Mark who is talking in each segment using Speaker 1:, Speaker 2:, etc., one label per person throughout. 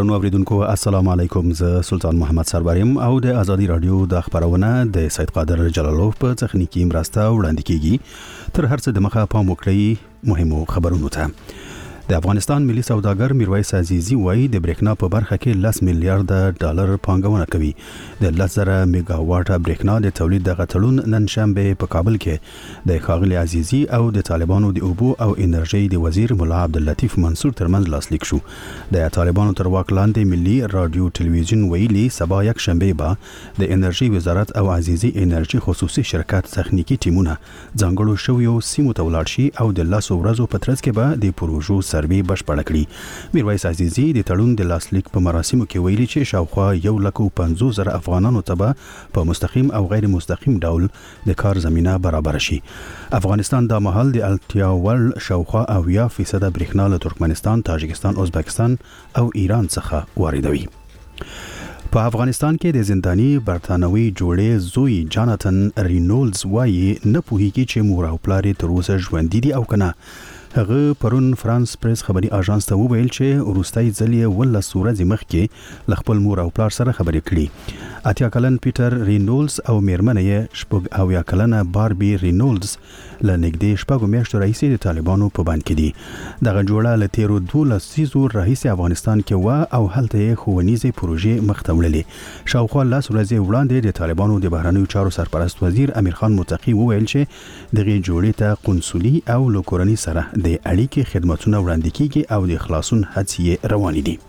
Speaker 1: درنو اوریدونکو السلام علیکم، زه سلطان محمد سروریم او د ازادي رادیو د خبرونه د سید قادر جلالوف په تخنیکی مرسته وړاندې کیږي. تر هر څه د مخه پام وکړئ مهمو خبرونو ته. د افغانستان ملي سوداګر میرویس عزیزی وایي د برېښنا په برخه کې 10 میلیارډ ډالر پانګونه کوي. د 10,000 میگا واټ برېښنا د تولید د غټلون نن شنبه په کابل کې د ښاغلي عزیزی او د طالبانو د اوبو او انرژي د وزیر مولا عبداللطیف منصور ترمنځ لاسلیک شو. د طالبانو تر واک لاندې ملي رادیو تلویزیون ویلي سبا یک شنبه به د انرژي وزارت او عزیزی انرژي خصوصي شرکت تخنیکی ټیمونه ځانګړو شویو سیمو ته ولاړ شي او د 10 ورځو په ترڅ کې به د پروژو سروي بشپړ کړي. میرویس عزیزی د تړون د لاسلیک په مراسمو کې ویلي چې شاوخوا 150,000 افغانانو ته په مستقیم او غیر مستقیم ډول د کار زمينه برابر شي. افغانستان د مهال د التیا ول شاوخوا 80% برېښنا له ترکمنستان، تاجکستان، ازبکستان او ایران څخه واردوي. په افغانستان کې د زندانی برتانوي جوړې زوی جاناتن رینولز وایي نه پوهیږي چې مور او پلار تر اوسه ژوندي دي او کنه. هغه پرون فرانس پریس خبري اژانس ته وویل چې وروستۍ ځل یې ولله ورځې مخکې ل خپل مور او پلار سره خبرې کړي. 80 کلن پیټر رینولز او میرمنه یې 80 کلنه باربي رینولز له نږدې 4 میاشتو راهیسې د طالبانو په بند کې دي. دغه جوړه له تیرو 12 سیزو راهیسې افغانستان کې و او هلته یې ښوونیزې پروژې مخ ته وړلې. شاوخوا 10 ورځې وړاندې د طالبانو د بهرنیو چارو سرپرست وزیر امیر خان متقی وویل چې دغه جوړې ته قنصلي او لوکورني سره د اړیکې خدماتونه وړاندې کیږي او د خلاصون هڅې روانې دي.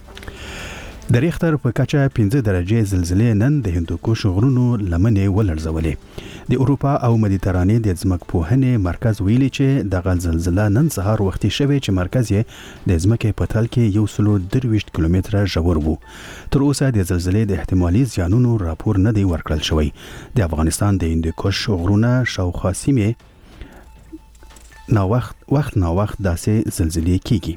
Speaker 1: د ریختر په کچه 15 درجه زلزلې نن د هندوکش غرونو لمنې ولړزولې. د اروپا او مدیترانې د ځمکپوهنې مرکز ویلي چې دغه زلزله نن سهار وختي شوه چې مرکز یې د ځمکې په تل کې 123 کیلومتره ژور وو. تر اوسه د زلزلې د احتمالي زیانونو راپور نه دی ورکړل شوی. د افغانستان د هندوکش غرونه شاوخوا سیمې وخت داسې زلزلې کیږي.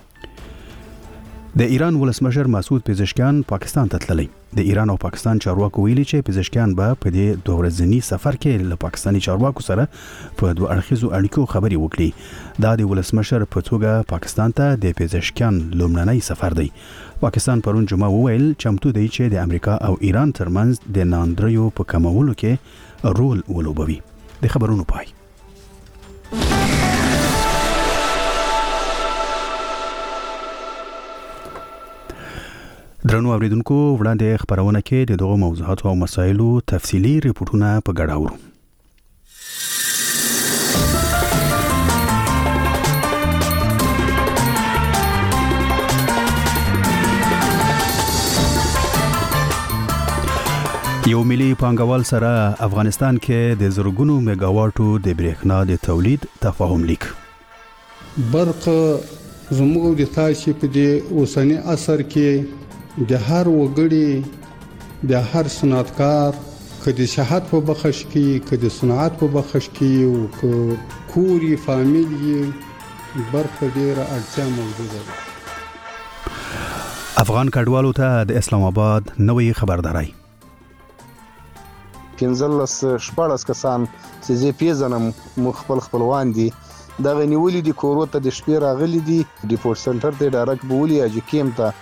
Speaker 1: د ایران ولسمشر مسعود پزشکیان پاکستان ته تللی. د ایران او پاکستان چارواکو ویلي چې پزشکیان به په دې 2 ورځني سفر کې له پاکستاني چارواکو سره په 2 اړخیزو اړیکو خبرې وکړي. دا د ولسمشر په توګه پاکستان ته د پزشکیان لومړنی سفر دی. پاکستان پرون جمعه وویل چمتو دی چې د امریکا او ایران ترمنځ د ناندریو په کمولو کې رول ولوبوي. د خبرونو پای. درنو اوریدونکو وړاندې خبرونه کې د دغه موضوعات او مسایلو تفصیلی ریپورتونه په ګډه اورو. یو ملي پانګوال سره افغانستان کې د زرګونو میگاواټو د برېښنا د تولید تفاهم لیک.
Speaker 2: برق زموږ د تاسو په دې اوسنی عصر کې د هر وګړي د هر صنعتکار کدي صحت په بخښ کې کدي صنعت په بخښ کې او کوري فامیلی برخه ډیره اړتیا موجوده ده.
Speaker 1: افغان کډوالو ته د اسلام آباد نوې خبرداري.
Speaker 3: 15-14 کسان چې زه پیژنم خپلوان دي دا غنیولې دي کورو ته د شپې راغلي دي ډیپورټ سنټر ته ډایرکټ بولی اجي کیم ته.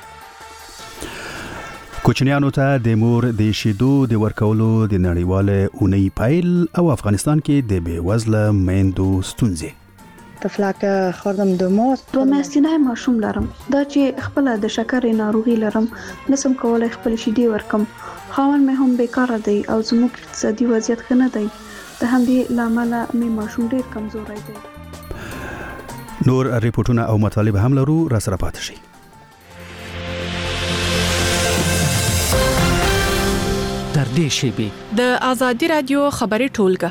Speaker 1: کوچنیانو ته د مور د شیدو د ورکولو د نړیواله اونۍ پایل او افغانستان کې د بیوزله میندو ستونزې.
Speaker 4: طفلک خوردم 2 ماه
Speaker 5: 2 میاشتې ماشوم لرم. دا چې خپل د شکرې ناروغي لرم نسم کولای خپل شیدې ورکم. خاون مې هم بیکاره دی او زموږ اقتصادي وضعیت ښه نه دی. د همدې لامل مې ماشوم ډیر کمزوري دی.
Speaker 1: نور ریپورتونه او مطالب هم لرو، را سره پاتې شئ.
Speaker 6: تر دې شیبې
Speaker 7: د ازادي رادیو خبري ټولګه.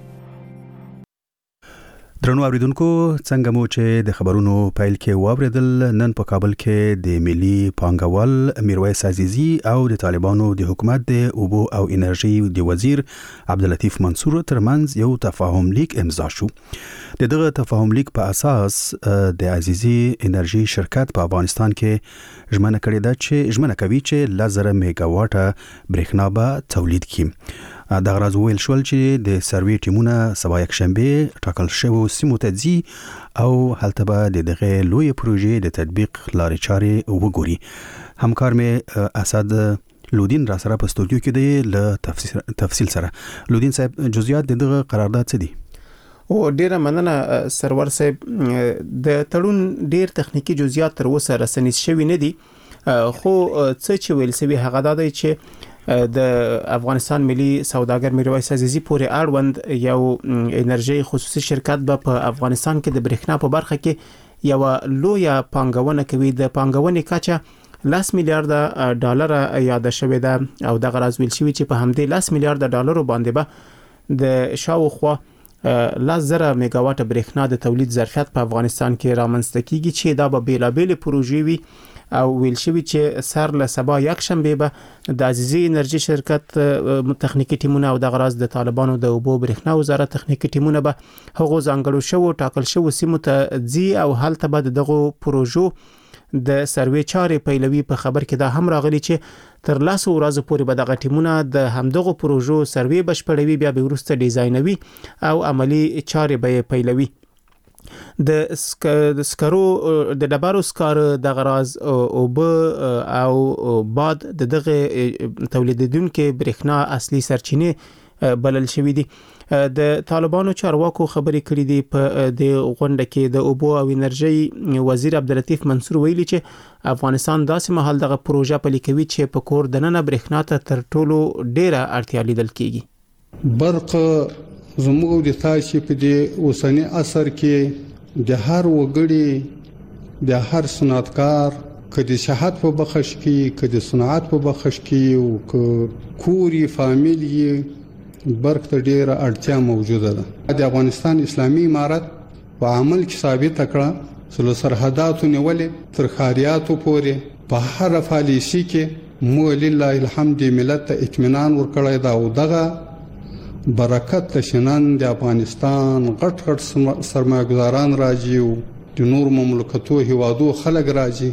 Speaker 1: درنو اوریدونکو څنګه مو چې د خبرونو پایل کې واوریدل، نن په کابل کې د ملي پانګوال میرویس عزیزی او د طالبانو د حکومت د اوبو او انرژي د وزیر عبداللطیف منصور ترمنځ یو تفاهم لیک امضا شو. د دغه تفاهم لیک په اساس د عزیزی انرژي شرکت په افغانستان کې ژمنه کړې ده چې کوي چې 10,000 میگا واټه برېښنا به تولید کړي. د غرض ویل شول چې د سروي ټیمونه سبا یک شنبه ټاکل شوی سیمو ته ځي او هلته به دغه لوی پروژې د تطبیق لارې چارې وګوري. همکار مې اسد لودین را سره په استودیو کې دی له تفصیل سره. لودین صاحب جزئیات دغه قرارداد څه دي؟
Speaker 8: او ډیره مننه سرور صاحب. د تړون ډیر تخنیکی جزئیات تر اوسه رسنیز شوی نه دي، خو څه چې ویل سوي هغه دا دی چې د افغانستان ملي سوداګر میرویس عزیزی پورې اړوند یو انرژي خصوصي شرکت به په افغانستان کې د برېښنا په برخه کې یو لویه پانګونه کوي. د پانګونې کچه 10 میلیارډ ډالر یاد شوې ده او د غراز ویل شوی چې په همدې 10 میلیارډ ډالر باندې به د شاوخوا 10,000 میگاواټ برېښنا د تولید ظرفیت په افغانستان کې رامنځته کیږي چې دا به بیلابېل پروژې وي. او ویل شوی چې سر له سبا یک شنبه به د عزیزی انرژي شرکت تخنیکی ټیمونه او د غراز د طالبانو د اوبو برېښنا وزارت تخنیکی ټیمونه به هغه ځانګړو شو ټاکل شو سیمو ته ځي او هلته به دغه پروژو د سروې چارې پیلوي. په خبر کې دا هم راغلی چې تر 10 ورځې پورې به دغه ټیمونه د همدغه پروژو سروې بشپړوي، بیا به وروسته ډیزاینوي او عملی چارې به پیلوي. د سکرو د ډبرو سکار د غراز او او باد دغه تولیدونکو برېښنا اصلي سرچینه بلل شوې دي. د طالبانو چارواکو خبرې کړې دي په د غونډه کې. د اوبو او انرژي وزیر عبداللطیف منصور ویلي چې افغانستان داسې مهال دغه پروژه پلي کوي چې په کور دننه برېښنا ته تر ټولو ډیره اړتیا لیدل کیږي.
Speaker 2: برق زموږ د تاسو په دې اوسنی عصر کې د هر وګړي د هر صنعتکار کدي صحت په بخښ کې کدي صنعت په بخښ کې او کوري فامیلی برق ته ډیره اړتیا موجوده ده. د افغانستان اسلامي امارت په عمل کې ثابت کړه چې سرحداتو نیولې تر خاریاتو پورې په هر پالیسي کې مو لله الحمد ملت ته اطمینان ورکړی دا او دغه برکت تشنن د افغانستان غټ سرمایه‌ګزاران راځي او د نور مملکتو هیوادو خلک راځي.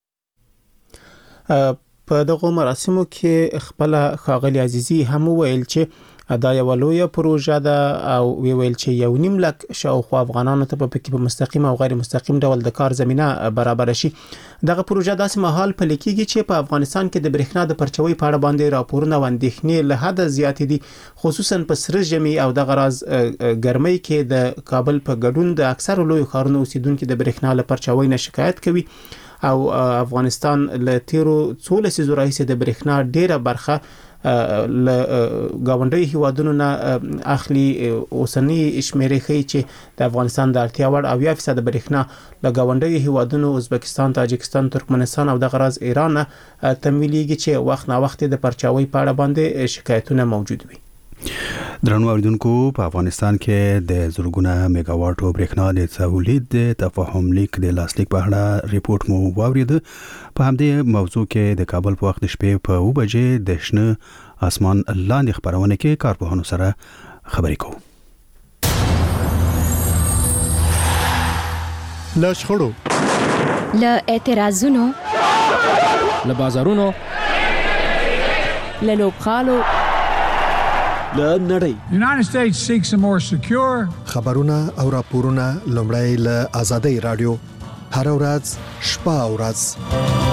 Speaker 8: په دغه مراسمو کې خپل ښاغلي عزیزی هم ویل چې دا یو لویه پروژه ده او ویل چې 1.5 لک شاوخوا افغانانو ته په مستقیم او غیر مستقیم ډول د کار زمينه برابر شي. دغه پروژه داسې مهال پلي کیږي چې په افغانستان کې د برېښنا د پرچوي په اړه باندې راپورونه او اندېښنې له حد زیات دي، خصوصا په سره ژمي او د غراز ګرمۍ کې د کابل په ګډون د اکثر لوی ښارونو اوسیدونکو د برېښنا له پرچوي نه شکایت کوي او افغانستان له تیرو 14 راهیسې د برېښنا ډیره برخه له گاونډي هیوادونو نه اخلي. اوسنی شمیرې ښیي چې د افغانستان د اړتیا وړ 80% برېښنا له گاونډي هیوادونو ازبکستان، تاجکستان، ترکمنستان او د غراز ایران تمویلېږي چې وخت نا وخت د پرچاوي په اړه باندې شکایتونه موجود وي.
Speaker 1: درنو اوریدونکو، په افغانستان کې د زرګونه میگاواټو برېښنا د تولید د تفاهم لیک د لاسلیک په اړه ریپورت مو واورید. په همدې موضوع کې د کابل په وخت شپې په 2 بجې د شنه اسمان لاندې خبرونه کې کارپوهانو سره خبرې کوو.
Speaker 9: له شخړو،
Speaker 10: له اعتراضونو،
Speaker 6: له بازارونو، له لوبخالو،
Speaker 9: له نړۍ.
Speaker 11: United States seeks a more secure.
Speaker 9: خبرونه او راپورونه لومړی له آزادۍ رادیو هر ورځ شپه او ورځ.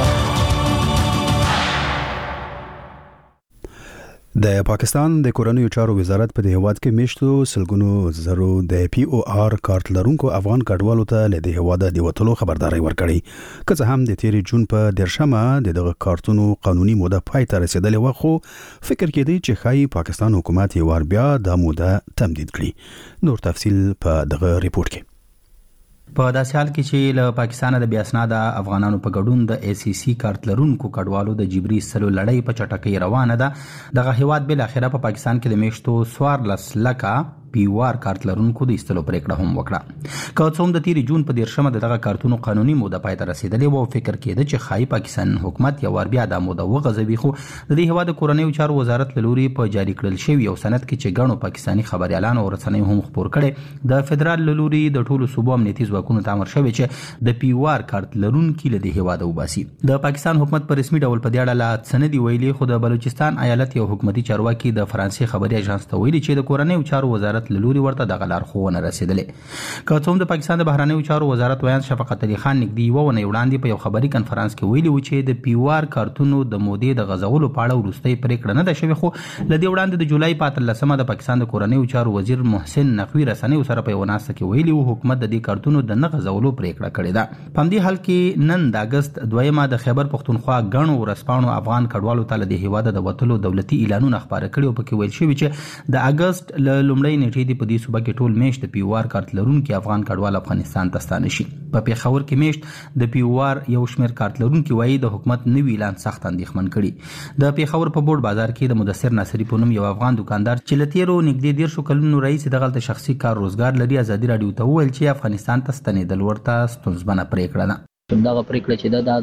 Speaker 1: د پاکستان د کورنیو چارو وزارت په هیواد کې میشتو سلګونو زرو د پی او آر کارت لرونکو افغان کډوالو ته له هیواده د وټلو خبرداري ورکړي. که څه هم د تیر جون په 13مه دغه کارتونو قانوني موده پای ته رسیدلې و، خو فکر کېدی چې خای پاکستان حکومت یې ور بیا د موده تمدید کړي. نور تفصیل په دغه ریپورت کې.
Speaker 12: په داسې حال کې چې له پاکستان د بیا اسناد افغانانو په ګډون د ای سی سی کارت لرونکو کډوالو د جبري سلو لړۍ په چټکۍ روانه ده، دغه هیواد بل اخره په پاکستان کې د میشتو 14 لکه پیوار کارت لرونکو د استلو پریکړه هم وکړه. که څوم د تیر جون په 13مه دغه کارتونو قانوني موده پای ته رسیدلې و، فکر کېده چې خای پاکستان حکومت یو ور بیا د موده وغځوي، خو د دې هوا د کورنیو چارو وزارت لوري په جاری کړل شوی یو سند کې چې ګڼو پاکستانی خبريالانو او رسنیو هم خبر کړي د فدرال لوري د ټولو صوبو امنیتي ځواکونو ته امر شوی چې د پیوار کارت لرونکو له دې هوا د وباسي. د پاکستان حکومت په رسمي ډول په دې اړه لا سندي ویلي، خو د بلوچستان ایالت یو حکومتي چارواکي د فرانسې خبري اژانس ته ویلي چې د کورنیو چارو وزارت وزارت له لوري ورته د لارښوونه رسیدلې. که څوم د پاکستان د بهرنیو چارو وزارت ویان شفقت علي خان نږدې یوه ونې وړاندې په یو خبري کنفرانس کې ویلي و چې د POR کارتونو د مودې د غځولو په اړه وروستۍ پریکړه نه ده شوې، خو له دې وړاندې د جولای په 13مه د پاکستان د کورنیو چارو وزیر محسن نقوي رسنیو سره په یوه ناسته کې ویلي و حکومت د دې کارتونو د نه غځولو پریکړه کړې ده. په همدې حال کې نن د اګست 2 د خیبر پښتونخوا ګڼو ورځپاڼو افغان کډوالو ته له دې هیواده د وتلو دولتي اعلانونه خپاره کړي او پکې ویل شوي چې د اګست له لومړۍ نیټې د په دې صوبه کې ټول میاشت د POR کارت لرونکي افغان کډوال افغانستان ته ستانه شي. په پیښور کې میاشت د POR یو شمېر کارت لرونکي وایي د حکومت نوي اعلان سخت اندېښمن کړي. د پیښور په بورډ بازار کې د مدثر ناصري په نوم یو افغان دکاندار چې له تیرو نږدې 10 کلونو راهیسې دغلته شخصي کار روزګار لري ازادي راډیو ته وویل چې افغانستان ته ستنېدل ورته ستونزمنه پریکړه ده.
Speaker 10: دغه پریکړه چې ده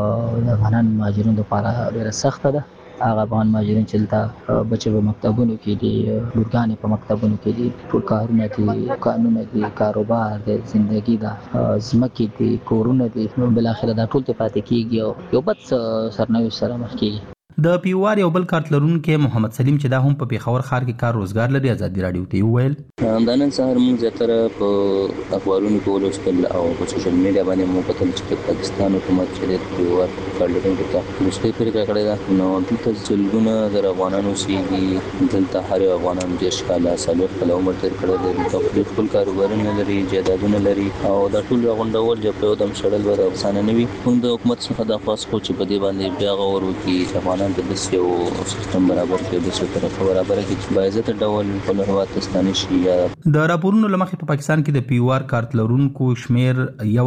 Speaker 10: د افغان مهاجرینو لپاره ډېره سخته ده. هغه افغان مهاجرین چې دلته بچي په مکتبونو کې دي، لورګانې په مکتبونو کې دي، ټول کارونه دي، قانون دي، کاروبار دي، زندگی ده، ځمکې دي، کورونه دي، بل اخر دا ټول ته پاتې کیږي او یو بد سرنوشت سره مخ کیږي.
Speaker 12: د POR یو بل کارت لرونکي محمد سلیم چې دا هم په پیښور ښار کې کار روزګار لري ازادي راډیو ته وویل
Speaker 13: دا نن سهار موږ زیاتره په اخبارونو کې ولوستل او په سوشل میډیا باندې مو کتل چې پاکستان حکومت چې د POR کارت لرونکو ته مستقیم پریکړه کړې ده. نو دلته ځلګونه د افغانانو اوسېږي، دلته هر یو افغانان 10 کاله 40 کاله عمر تېر کړی دی، دلته خپل کاروبارونه لري، جایدادونه لري او دا ټول غونډول چې په یو دم شړل به افسانه نه وي. موږ د حکومت څخه دا خواست کوو چې په دې باندې بیا غور وکړي چې افغانان د داسې یو سیستم برابر کړي، داسې طرفه برابره کړي چې باعزته ډول خپل هېواد ته ستانه شي.
Speaker 12: د راپورونو له مخې په پاکستان کې د POR کارت لرونکو شمېر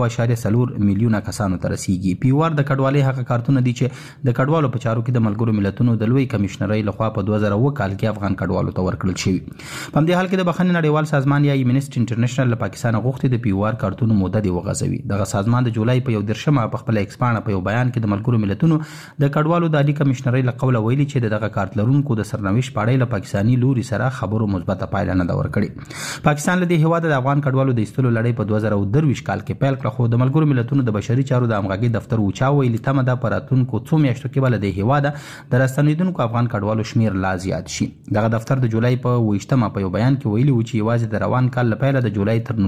Speaker 12: 1.4 میلیونه کسانو ته رسیږي. POR د کډوالۍ هغه کارتونه دي چې د کډوالو په چارو کې د ملګرو ملتونو د لوی کمشنرۍ لخوا په 2000 کال کې افغان کډوالو ته ورکړل شوي. په همدې حال کې د بخښنې نړیوال سازمان یا ایمنسټي انټرنیشنل له پاکستان غوښتي د POR کارتونو موده دې وغځوي. دغه سازمان د جولای په 11 په خپل ایکس پاڼه په یو بیان کې د ملګرو ملتونو د کډوالو د عالی کمشنرۍ له قوله ویلي چې دغه کارت لرونکو د سرنوشت په اړه له پاکستاني لوري سره خبرو مثبته پایله نه ده ورکړې. پاکستان له دې هیواده د افغان کډوالو د ایستلو لړۍ په 2023 کال کې پیل کړه، خو د ملګرو ملتونو د بشري چارو د همغږۍ دفتر اوچا ویلي تمه ده په راتلونکو څو میاشتو کې به له دې هیواده د راستنېدونکو افغان کډوالو شمېر لا زیات شي. دغه دفتر د جولای په 28 په یو بیان کې ویلي و چې یوازې د روان کال له پیله د جولای تر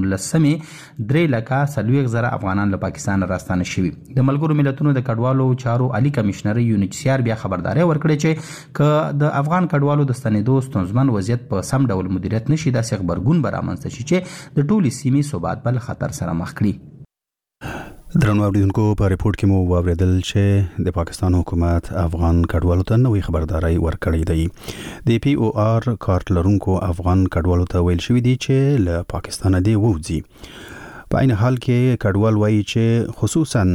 Speaker 12: 19 3,40,000 افغانان له پاکستان راستانه شوي. د ملګرو ملتونو د کډوالو چارو عالی کمشنري UNHCR بیا خبرداري ورکړې چې که د افغان کډوالو د ستنېدو ستونزمن وضعیت په سم ډول مدیریت نشي داسې غبرګون به رامنځته شي چې د ټولې سیمې ثبات بل خطر سره مخ کړي.
Speaker 1: درنو اوریدونکو په ریپورت کې مو واوریدل چې د پاکستان حکومت افغان کډوالو ته نوې خبرداري ورکړې ده. د POR کارت لرونکو افغان کډوالو ته ویل شوی دی چې له پاکستان دی ووځي. په عین حال کې کډوال وایي چې خصوصا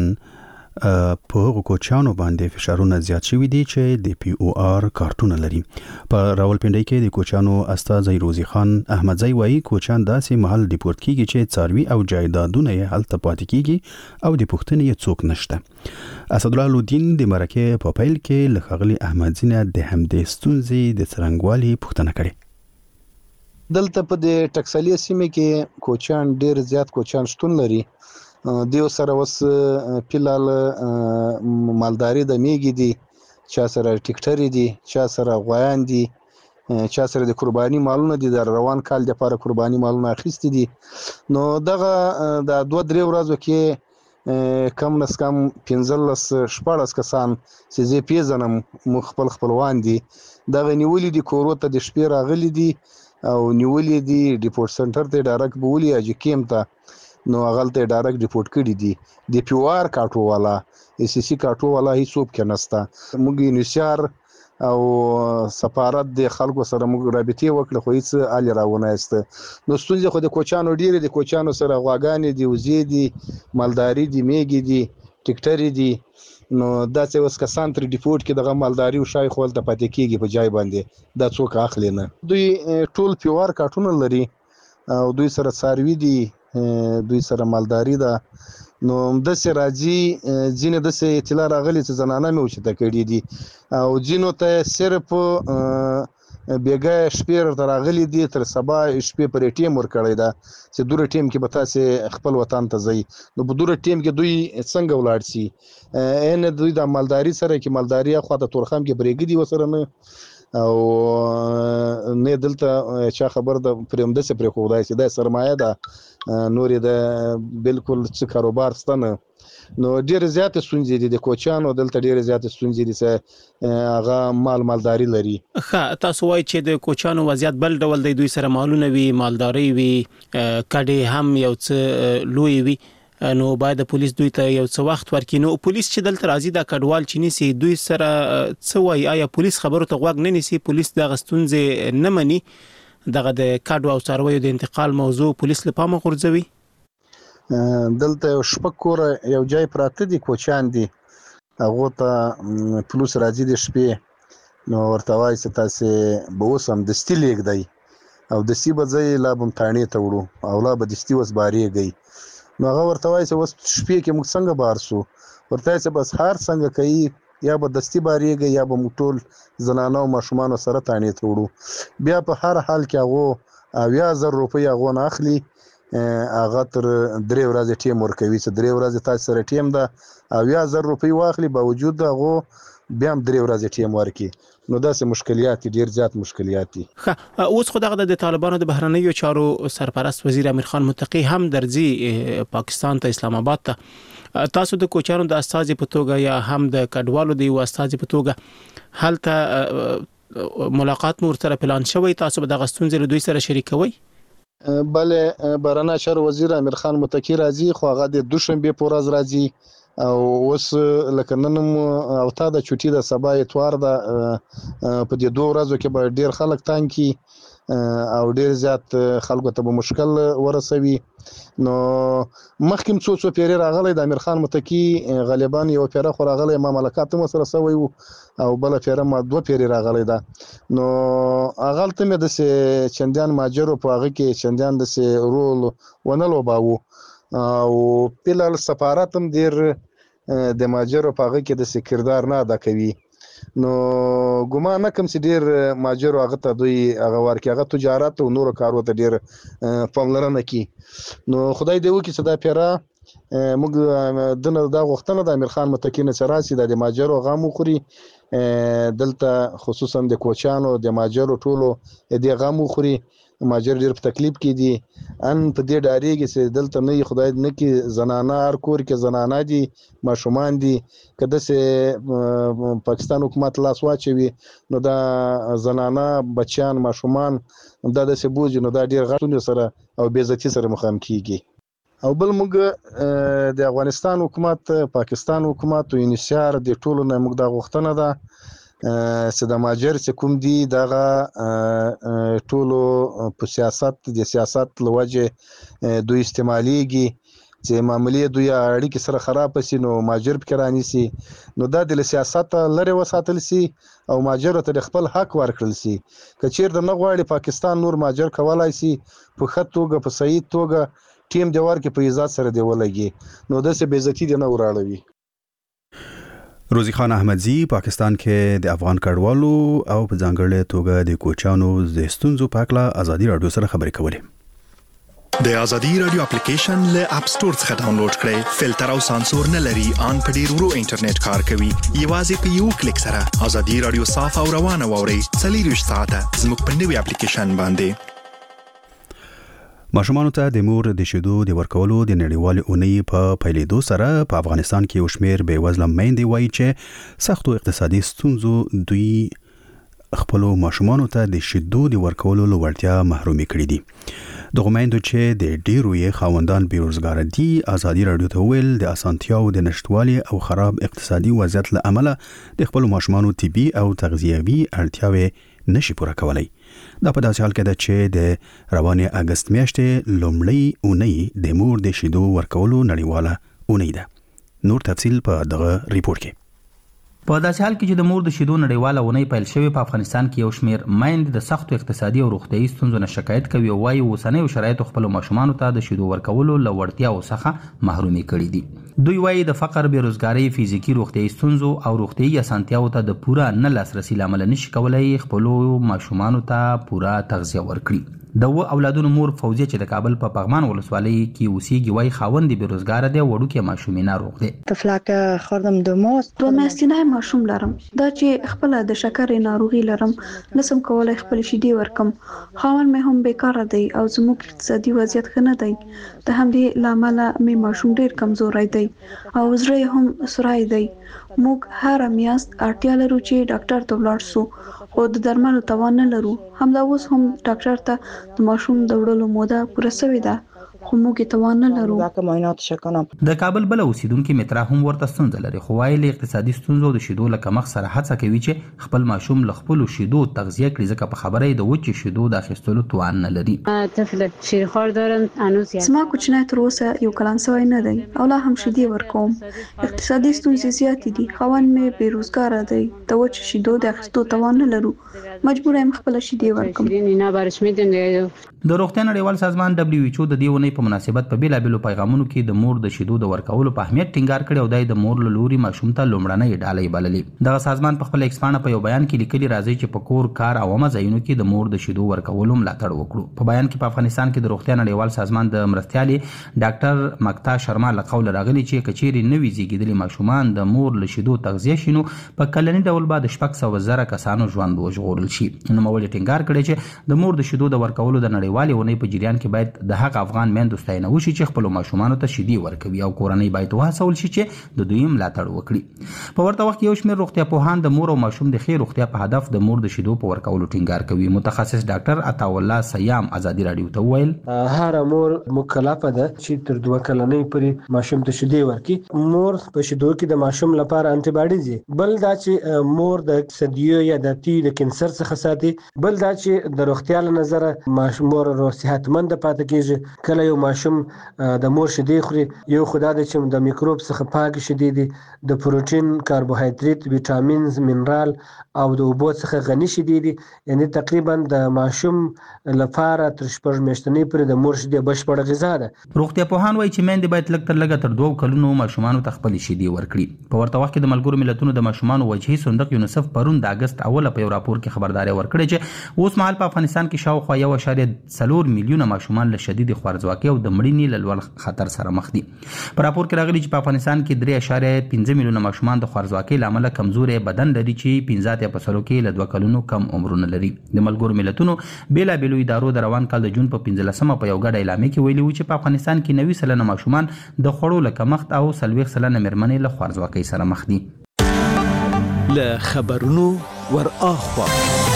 Speaker 1: په هغو کوچانو باندې فشارونه زیات شوي دي چې د POR کارتونه لري. په راولپنډۍ کې د کوچانو استازی روزي خان احمدزی وایي کوچان داسې محل ډیپورت کیږي چې څاروي او جایدادونه یې هلته پاتې کیږي او د پوښتنې یې څوک نشته. اسدالله لودین د مرکه په پیل کې له ښاغلي احمدزی نه د همدې ستونزې د څرنګوالي پوښتنه کړې.
Speaker 3: دلته په د ټکسالي سیمه کې کوچان ډیر زیات کوچان شتون لري. دیو سره وس پیلال مالداري د میګي دي، چا سره ټیکټری دي، چا سره غویان دي، چا سره د قرباني مالونه دي، د روان کال لپاره قرباني مالونه اخیستي دي. نو دغه د 2-3 ورځو کې کم نس کم 15-14 کسان چې زه پیژنم خپل خپلوان دي دغه نیولې دي کورو ته د شپې راغلي دي او نیولې دي ډیپورټ سنټر ته ډایرکټ بولی اجي کیم ته نو غلطه ډایرکټ ریپورت کړی دي. د POR کارتو والا SCC کارتو والا هیڅوک کې نسته. موږ نشار او سفارت د خلکو سره موږ رابطه وکړه خو هیڅ الی راونه است. نو ستونزه خو د کوچانو ډیره د کوچانو سره غواګانې دي، وزې دي، مالداري دي، میګي دي، ټیکټری دي. نو دا څه وس کسان تر ډیپورت کې دغه مالداري او شای خپل ته پاتې کیږي په ځای باندې دا څوک اخلي نه. دوی ټول POR کارتونه لري او دوی سره څاروي دي، دوی سره مالداري ده. نو د سراجي ځینې د سه اطلاع راغلي چې زنانه مې وچته کړې دي او ځینو ته صرف بیګه شپیر تر راغلي دي تر سبا شپې پر ټیم ور کړی دا چې دوره ټیم کې به تاسو خپل وطن ته ځي. نو په دوره ټیم کې دوی څنګه ولاړ شي؟ ان دوی د مالداري سره کې مالداري خو د تورخم کې بریګ دي وسره نه او نه دلته چا خبر د پرېمده سي پرې خو دای چې د سرمایه ده نورې د بالکل څه کاروبار ستنه نو ډېر زیات ستونزې دي د کوچانو دلته ډېر زیات ستونزې دي چې هغه مالداري لري.
Speaker 8: ښه تاسو وایي چې د کوچانو وضعیت بل ډول دی دوی سره مالونه وي مالداري وي کډې هم یو څه لوی وي نو باید پولیس دوی ته یو څه وخت ورکړي. نو پولیس چې دلته راځي دا کډوال چې نیسي دوی سره څه وایي آیا پولیس خبرو ته غوږ نه نیسي پولیس دغه ستونزې نه مني دغه د کډو او څارویو د انتقال موضوع پولیس له پامه غورځوي؟
Speaker 3: دلته یو شپږ کوره یو ځای پراته دي کوچان دي هغه ته پولیس راځي د شپې نو ورته وایي چې تاسو به اوس هم دستي لېږدئ او دستي به ځئ لا به هم تاڼې ته وړو او لا به دستي اوس بارېږئ نو هغه ورته وایي چې اوس شپې کې موږ څنګه بار سو ورته وایي چې بس هر څنګه کوي یا به دستي بارېږئ یا به موږ ټول زنانه او ماشومانو سره تاڼې ته وړو بیا په هر حال کې هغه 80,000 روپۍ هغه نه اخلي هغه تر 3 ورځې ټیم ورکوي چې 3 ورځې تاسو سره ټیم ده 80,000 روپۍ واخلي باوجود هغه بیا هم 3 ورځې ټیم ورکي نو داسې مشکلات ډیر زیات مشکلات دي.
Speaker 8: اوس خو دغه د طالبانو د بهرنیو چارو سرپرست وزیر امیر خان متقی هم درځي پاکستان ته اسلام آباد ته تاسو د کوچانو د استاذ په توګه یا هم د کډوالو د استاذ په توګه هلته ملاقات مور سره پلان شوی تاسو به د غستون زره دوی سره شریکوي؟
Speaker 3: بله بهرنی چارو وزیر امیر خان متقی راځي خو هغه د دوشنبه په ورځ راځي او اوس لکه نن او تا د چوټي د سبا اتوار د په دې 2 ورځو کې به ډیر خلک تان کی او ډیر زیات خلکو ته به مشکل ورسوي نو مخکیم څو پیری راغلی د امیر خان متقی غالبا یو پیره خو راغلی ما ملکات هم سره سوی او بل پیره ما 2 پیری راغلی دا نو اغلته مې د چندان ماجرو په هغه کې چندان د رول ونلو باو او پلال سفارت هم ډیر د ماجرو په هغه کې د کردار نه ادا کوي نو ګمان نه کوم چې ډیر ماجرو هغه ته دوی هغه ورکه هغه تجارت او نور کارو ته ډیر پاملرنه کوي نو خدای دې وکړي چې دا پیرا موږ دنه دا غوښتنه د امیر خان متقی نه چراسي د ماجرو غامو خوري دلته خصوصا د کوچانو د ماجرو ټولو د غامو خوري ماجر ډیر په تکلیف کې دي ان په دې ډاریږي چې دلته نه خدای نه کې زنانه هر کور کې زنانه دي ماشومان دي کده سه پاکستان حکومت لاس واچوي نو دا زنانه بچیان ماشومان دا د سبوج نو دا ډیر غټونه سره او بیزتی سره مخام کیږي او بل موږ د افغانستان حکومت پاکستان حکومت او انشار د ټولو نه موږ دا غوښتنه ده چې د ماجر چې کوم دي دغه ټولو په سیاست لوجه دوی استعماليږي چې معاملې دوی اړیکې سره خراب شي نو ماجر فکرانی سي نو دا د سیاست لري وساتل سي او ماجر ته خپل حق ورکړل سي کچیر د نغواړي پاکستان نور ماجر کولای سي په خطوګه په صحیح توګه ټیم دی ورکه په عزت سره دی ولګي نو د څه بیزتی دی نه وراړوي.
Speaker 1: روزی خان احمدزی پاکستان کې د افغان کډوالو او په ځانګړې توګه د کوچانو د ستونزو په اړه ازادي رادیو سره خبرې کولې.
Speaker 9: د ازادي رادیو اپلیکیشن له اپ سٹور څخه ډاونلوډ کړئ فلټر او سانسور نه لري ان په ډیر ورو انټرنیټ کار کوي یوازې په یو کلیک سره ازادي رادیو صاف او روانه ووري 24 ساعته زموږ په نوې اپلیکیشن باندې.
Speaker 1: ماشومانو ته د مور د شیدو د ورکولو د نړیوال اونۍ په پیلېدو سره په افغانستان کې یو شمېر بېوزله میندې وایي چې سختو اقتصادي ستونزو دوی خپل ماشومانو ته د شیدو د ورکولو له وړتیا محرومې کړې دي. دغه میندو چې د ډیرو یې خاوندان بیروزګار دي ازادي رادیو ته ویل د اسانتیاو د نشټوالي او خراب اقتصادي وضعیت له امله د خپل ماشومانو طبي او تغذیوي اړتیاوې نشي پوره کولای. دا په داسې حال کې ده چې د روانې اگست میاشتې لومړۍ اونۍ د مور د شیدو ورکولو نړیواله اونۍ ده. نور تفصیل په دغه ریپورت کې.
Speaker 12: په داسې حال کې چې د مور د شیدو نړیواله اونۍ پیل شوې په افغانستان کې یو شمېر میندې د سختو اقتصادي او روغتیايي ستونزو نه شکایت کوي او وايي اوسنیو شرایطو خپلو ماشومانو ته د شیدو ورکولو له وړتیاوو څخه محرومې کړي دي. دوی وايي د فقر، بیروزګارۍ، فزیکي روغتیايي ستونزو او روغتیايي اسانتیاوو ته د پوره نه لاسرسي له امله نشي کولای خپلو ماشومانو ته پوره تغذیه ورکړي. د و اولادونو مور فوزیه چې د کابل په پغمان ولسوالۍ کې اوسېږي وایي خاوند یې بیروزګاره دی، وړوکی ماشوم یې ناروغ دی.
Speaker 4: طفلک خوردم 2 ماه
Speaker 5: 2 میاشتنی ماشوم لرم. دا چې خپل د شکرې ناروغي لرم، نسم کولای خپل شیدې ورکم. خاوند مې هم بیکاره دی او زموږ اقتصادي وضعیت ښه نه دی. د همدې لامل مې ماشوم ډیر کمزوری دی او زړه هم سورای دی. موږ هر میاشت اړتیا لرو چې ډاکټر ته ولاړ شو، خو د درملو توان نه لرو. همدا اوس هم ډاکټر ته د ماشوم د وړلو موده پوره شوې ده، خو موږ توان نه لرو.
Speaker 12: د کابل بل اوسیدونکو مترا هم ورته ستونزه لري، خو وايي له اقتصادي ستونزو د شیدو له کمښت سره هڅه کوي چې خپل ماشوم له خپل شیدو تغذیه کړي، ځکه په خبره د وچ شیدو د اخیستلو توان نه لري.
Speaker 14: طفل شیرخوار دارم هنوز
Speaker 5: زما کوچنی تر اوسه یو کلن سوی نه دی او لا هم شیدې ورکوم. اقتصادي ستونزې زیاتې دي. خاوند مې بیروزګاره دی، د وچ شیدو د اخیستلو توان نه لرو. مجبور یم خپل شیدې ورکوم.
Speaker 12: د روغتیا نړیوال سازمان WHO د دې ونې په مناسبت په بیلابېلو پیغامونو کې د مور د شیدو د ورکولو په اهمیت ټینګار کړی او د مور له لوري ماشوم ته لومړنۍ ډالۍ بللې. دغه سازمان په خپل ایکس پاڼه په یو بیان کې لیکلي راځي چې په کور، کار او عامه ځایونو کې د مور د شیدو ورکولو ملاتړ وکړو. په بیان کې په افغانستان کې د روغتیا نړیوال سازمان د مرستیالې ډاکټر مکتا شرما له قوله راغلي چې کچېرې نوي زیږیدلي ماشومان د مور له شیدو تغذیه شي نو په کلني ډول به د 600,000 کسانو ژوند وژغورل شي. نوموړي ټینګار کړی چې د مور د شیدو د ورکولو د نړیوالې ونې په جریان کې باید د هغه افغان میندو ستاینه وشي چې خپل ماشومانو ته شیدې ورکوي او کورنۍ باید وهڅول شي چې د دوی ملاتړ وکړي. په ورته وخت کې یو شمېر روغتیا پوهان د مور او ماشوم د ښې روغتیا په هدف د مور د شیدو په ورکولو ټینګار کوي. متخصص ډاکټر عطاالله سیام ازادي راډیو ته وویل
Speaker 15: هر مور مکلفه ده چې تر 2 کلنۍ پورې ماشوم ته شیدې ورکړي. مور په شیدو کې د ماشوم لپاره انټي باډیز دي. بل دا چې مور د اکسیدیو یا د تی د کینسر څخه ساتي. بل دا چې د روغتیا له نظره ماشوم مور صحتمند پاتې کیږي. کله یو ماشوم د مور شیدې خوري، یو خدای د چې د میکروب څخه پاک شیدې دي، د پروتین، کاربوهایډریټ، ویټامینز، منرال او د اوبو څخه غني شیدې دي. یعنی تقریبا د ماشوم لپاره تر 6 میاشتنۍ پورې د مور شیدې بشپړه غذا ده.
Speaker 12: روغتیا پوهان وایي چې میندې باید لږ تر لږه تر 2 کلونو ماشومانو ته خپل شیدې ورکړي. په ورته وخت کې د ملګرو ملتونو د ماشومانو وجهي صندوق یونیسف پرون د اگست اوله په یو راپور کې خبرداري ورکړې چې اوس مهال په افغانستان کې شاوخوا 1.4 میلیونه ماشومان له شدید خوارځواکۍ او د مړینې له لوړ خطر سره مخ دي. په راپور کې راغلي چې په افغانستان کې 3.5 میلیونه ماشومان د خوارځواکۍ له امله کمزوري بدن لري چې 15% کې له 2 کلونو کم عمرونه لري. د ملګرو ملتونو بیلابېلو ادارو د روان کال د جون په 15مه په یو ګډه اعلامیه کې ویلي و چې په افغانستان کې 90% ماشومان د خوړو له کمښت او 40% مېرمنې له خوارځواکۍ سره مخ دي.
Speaker 16: له خبرونو ور اخوا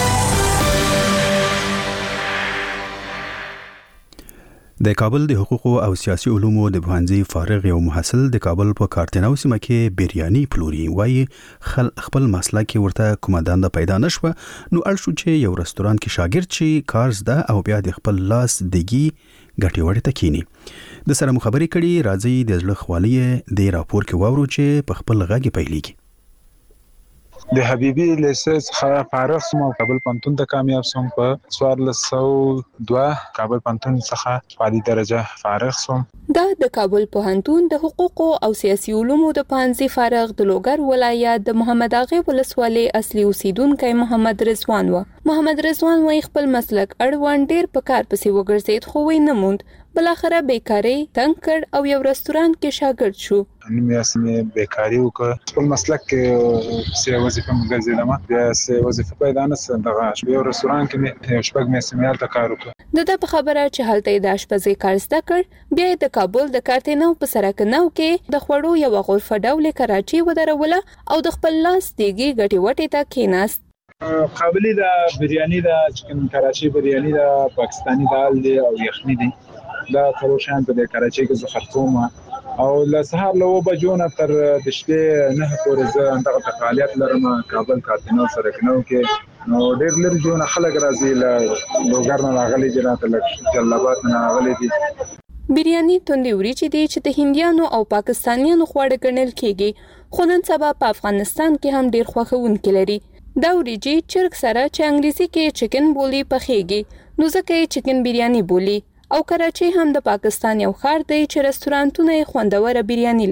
Speaker 1: د کابل د حقوقو او سیاسي علومو د پوهنځي فارغ یو محصل د کابل په کارتناو سیمه کې بریاني پلوري. وایي خپل مسلک ورته کومه دنده پیدا نشوه، نو اړ شو چې یو رستوران کې شاګرد شي، کار زده او بیا د خپل لاس دګي ګټي وړي تکینی. د سره مخابري کړي راځي د زړه خوالی د راپور کې واورو چې په خپل غږی پیلېږي.
Speaker 17: د حبيبي لیسنس فارغ سوم او کابل پنتون ته کامیاب سوم. په 1402 کابل پنتون څخه په عالی درجه فارغ سوم.
Speaker 18: دا د کابل پوهنتون د حقوقو او سیاسي علومو د پوهنځي فارغ د لوګر ولایت د محمد اغا ولسوالۍ اصلي اوسیدونکی محمد رضوان و. محمد رضوان وايي خپل مسلک اړوند ډیر په کار پسې وګرځید خو وای نه موند. بلاخره بیکاری تنگ کړ او یو رستوران کې شاګرد شو.
Speaker 17: مې اسمه بیکاری وکړ. خپل مسلک کې سه وظیفه مګرځیدم. د سه وظیفه پیدا نه سم دغه یو رستوران کې شپږ میاشتې ته کار وکړ.
Speaker 18: د په خبره چې هلته د آشپزۍ کار زده کړ، بیا د کابل د کارتناو په سرک نو کې د خوړو یو غرفه ډول کراچي ودروله او د خپل لاس دیګي ګټي وټي ته کېناست.
Speaker 17: قابلی د بریانی د چکن کراچي بریانی د پاکستانی دال دی او یخنی دی. دا ټول شان په کراچي کې زه خرڅوم او له سهار له 9 بجو نه تر د شپې 9 پورې زه دغه فعالیت لرم. کابل کارتناو سره کنو کې نو ډېر لږ جون خلک راځي له لوګر نه راغلي جنات لک جلابات نه راغلي دي.
Speaker 18: بریانی توندې وریجې دي چې د هندیانو او پاکستانیانو خواړه ګڼل کېږي، خو نن سبا په افغانستان کې هم ډېر خوښونکي لري. دا وریجې چرګ سره چې انګلیسي کې چکن بولی پخېږي، نو ځکه یې چکن بریانی بولی. او کراچي هم د پاکستان یو ښار دی چې رستورانتونه خوندوره بریانی لري.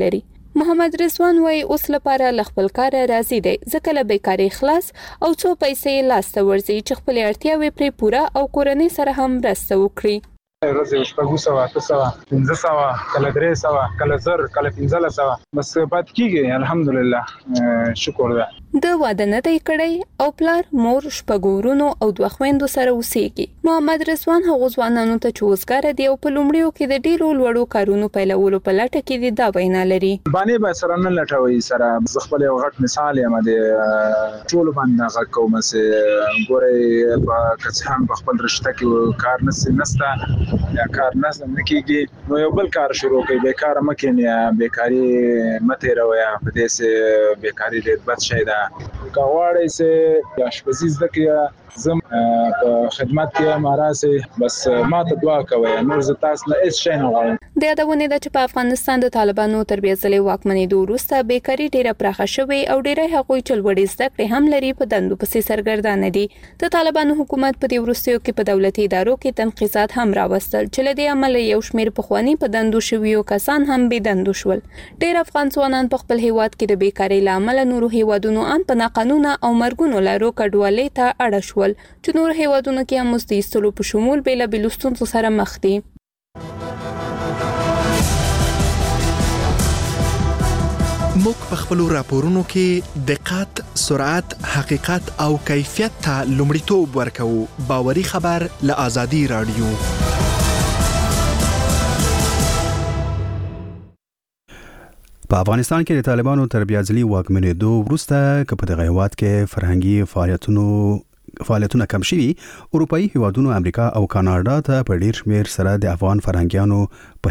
Speaker 18: محمد رضوان وایي اوس لپاره له خپل کاره راضي دی ځکه له بیکاري خلاص او څو پیسې لاسته ورځي چې خپل اړتیاوې پرې پوره او کورنۍ سره هم مرسته وکړي.
Speaker 17: ورځ شپږ سوه 500 کله 300 کله 1000 کله 1500 بس پات کیږي الحمدلله شکر ده.
Speaker 18: د واده نه دی کړی او پلار مور شپږ ورونو او 2 خويندو سره اوسېږي. محمد رضوان هغو ځوانانو ته چې وزګار دي او په لومړیو کې د ډیرو لوړو کارونو پیلولو په لټه کې دي دا وینا لري.
Speaker 17: باندې به سره نه لټوي سره ز خپل یو غټ مثال یم د ټول باندې غږ کوم چې ګورې په کڅهم په خپل رشته کې کار نسته یا کار نه کیږي نو یو بل کار شروع کوي بیکار مکه نه بیکاری مته رویا په دې سه بیکاری ډېر بد شي دا کاوړې سه یا شپزیز دکیا زم په خدمت کې ماراسه بس ما ته دعا کوي نور ز تاسو نه هیڅ شي نه غواړم.
Speaker 18: د یادونه ده چې په افغانستان د طالبانو تربیه ځلې واکمنۍ وروسته بیکاری ډیره پراخه شوې او ډیره هغوی چلوړې زده کړې هم لري په دندو پسې سرګردان دي. د طالبانو حکومت په دې وروستیو کې په دولتي ادارو کې تنقیزات هم راوستل چې له دې عمل یو شمېر پخوانی په دندو شویو کسان هم بې دندو شول. ډیر افغان ځوانان په خپل هیواد کې د بیکاری لامل نورو هیوادونو ان په ناقانونه او مرګونو لارو کډوالۍ ته اړه شول چې نور هیوادونو کې هم مستې استلو په شمول بیلابېلو ستونزو سره مخ دي.
Speaker 9: موږ په خپلو راپورونو کې دقت، سرعت، حقیقت او کیفیت ته لومړیتوب ورکوو. باوري خبر له آزادي رادیو.
Speaker 1: په افغانستان کې د طالبانو تر بیا ځلي واکمنېدو وروسته که په دغه هیواد کې فرهنګي فعالیتونه کم شوي، اروپایي هیوادونو امریکا او کاناډا ته په ډیر شمیر سره د افغان فرهنګیانو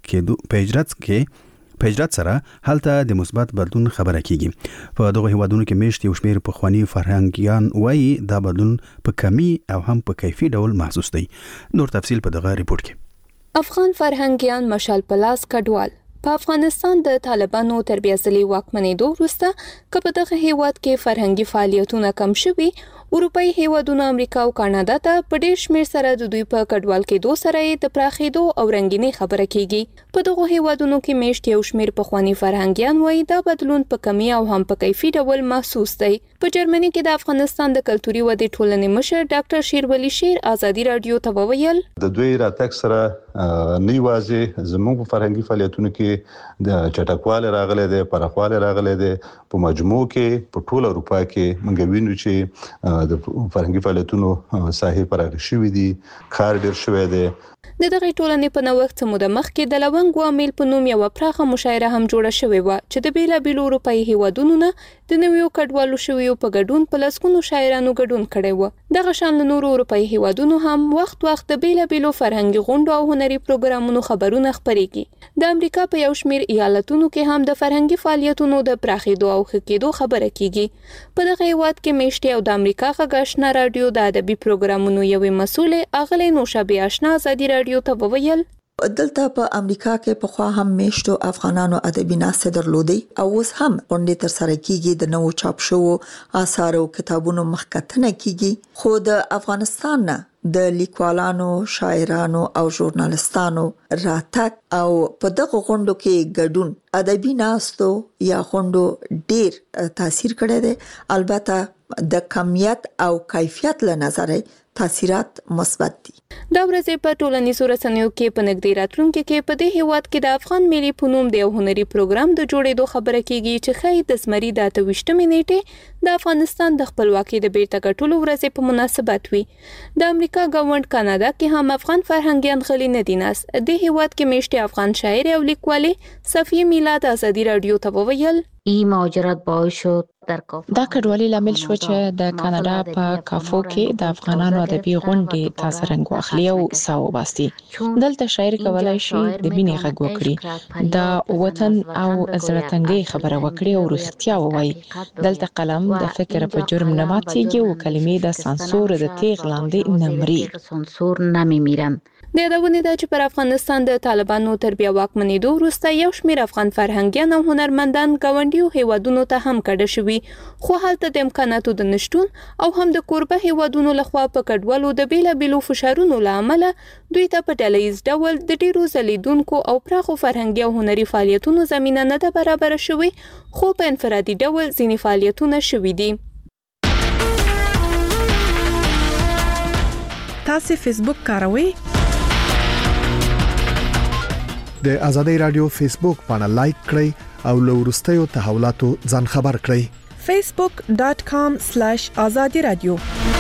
Speaker 1: په هجرت سره هلته د مثبت بدلون خبره کیږي. په دغه هیوادونو کې میشت یو شمیر پخوانی فرهنګیان وایي دا بدلون په کمی او هم په کیفي ډول محسوس دی. نور تفصیل په دغه ریپورت کې.
Speaker 18: افغان فرهنګیان مشال پلاس کډوال په افغانستان د طالبانو تر بیا ځلي واکمنېدو وروسته که په دغه هیواد کې فرهنګي فعالیتونه کم شوي، اروپایي هیوادونو امریکا او کاناډا ته په ډیر شمیر سره د دوی په کډوال کېدو سره د پراخېدو او رنګینۍ خبره کیږي. په دغه هیوادونو کې میشت یو شمیر پخوانی فرهنګیان وایي دا بدلون په کمی او هم په کیفي ډول محسوس دی. په جرمني کې د افغانستان د کلتوري ودې ټولنې مشر ډاکټر شیرولی شیر آزادي رادیو ته وویل
Speaker 19: د دوی راتګ سره نه یوازې زموږ په فرهنګي فعالیتونو کې د چټکواله راغلي دی، پراخواله راغلي دی، په مجموع کې په ټول اروپا کې موږ وینو چې د فرهنګي فعالیتونو ساحې پراخې شوې دي، کار ډېر شوی دی.
Speaker 18: د دغه ټولنې په نوښت څه موده مخکې د لونګ عامل په نوم یو پراخه مشاعره هم جوړه شوې و چې د بیلابېلو اروپایي هیوادونو نه د نویو کډوالو شویو په ګډون په لسګونو شاعرانو ګډون کړی و. دغه شان له نورو اروپایي هیوادونو هم وخت د بیلابېلو فرهنګي غونډو او هنري پروګرامونو خبرونه خپرېږي. د امریکا په یو شمیر ایالتونو کې هم د فرهنګي فعالیتونو د پراخېدو او ښه کېدو خبره کیږي. په دغه هیواد کې میشتې او د امریکا غږ آشنا رادیو د ادبي پروګرامونو یوې مسؤلې اغلې نوشابې آشنا آزادي رادیو ته وویل
Speaker 20: دلته په امریکا کې په خوا هم میشتو افغانانو ادبي ناسته درلودي او اوس هم غونډې تر سره کیږي، د نوو چاپ شوو آثار او کتابونو مخکتنه کیږي. خو د افغانستان نه د لیکوالانو، شاعرانو او ژورنالستانو راتګ او په دغه غونډو کې ګډون ادبي ناستو یا غونډو ډیر تاثیر کړی دی. البته د کمیت او کیفیت له نظره تاثیرات مثبت دي.
Speaker 18: دا ورځې په ټولنیزو رسنیو کې په نږدې راتلونکي کې په دې هیواد کې د افغان ملي په نوم د یو هنري پروګرام د جوړېدو خبره کیږي چې ښایي د زمري د 28 نیټې د افغانستان د خپلواکۍ د بیرته ګټلو ورځې په مناسبت وي. د امریکا ګاونډ کاناډا کې هم افغان فرهنګیان غلي نه دي ناست. د هیواد کې میشتې افغان شاعر او لیکوالې صفیه میلاد آزادي رادیو ته وویل
Speaker 21: این مهاجرت باعث شد
Speaker 22: دا کډوالي لامل شو چې د کاناډا په کافو کې د افغانانو ادبي غونډې تاسو رنګ واخلي او ساو باسي. دلته شاعر کولای شي د بینې غږ وکړي، د وطن او زړه خبره وکړي او رښتیا ووایي. دلته قلم د فکر په جرم نه ماتېږي او کلمې د سانسور د تیغ لاندې نه مري.
Speaker 21: سانسور نمیمیرن.
Speaker 18: د یادونې ده چې پر افغانستان د طالبانو تر بیا واکمنېدو وروسته یو شمېر افغان فرهنګیان او هنرمندان ګاونډیو هیوادونو ته هم کډه شوي، خو هلته د امکاناتو د نشتون او هم د کوربه هیوادونو لخوا په کډوالو د بیلابیلو فشارونو له امله دوی ته په ډلهییز ډول د ډیرو ځلیدونکو او پراخو فرهنګي او هنري فعالیتونو زمینه نه ده برابره شوې، خو په انفرادي ډول ځینې فعالیتونه شوي دي.
Speaker 2: تاسو فیسبوک کاروئ؟
Speaker 7: د آزادۍ رادیو فیسبوک باندې لایک کړئ او له وروستیو تحولاتو ځان خبر کړئ.
Speaker 2: facebook.com/azadi radio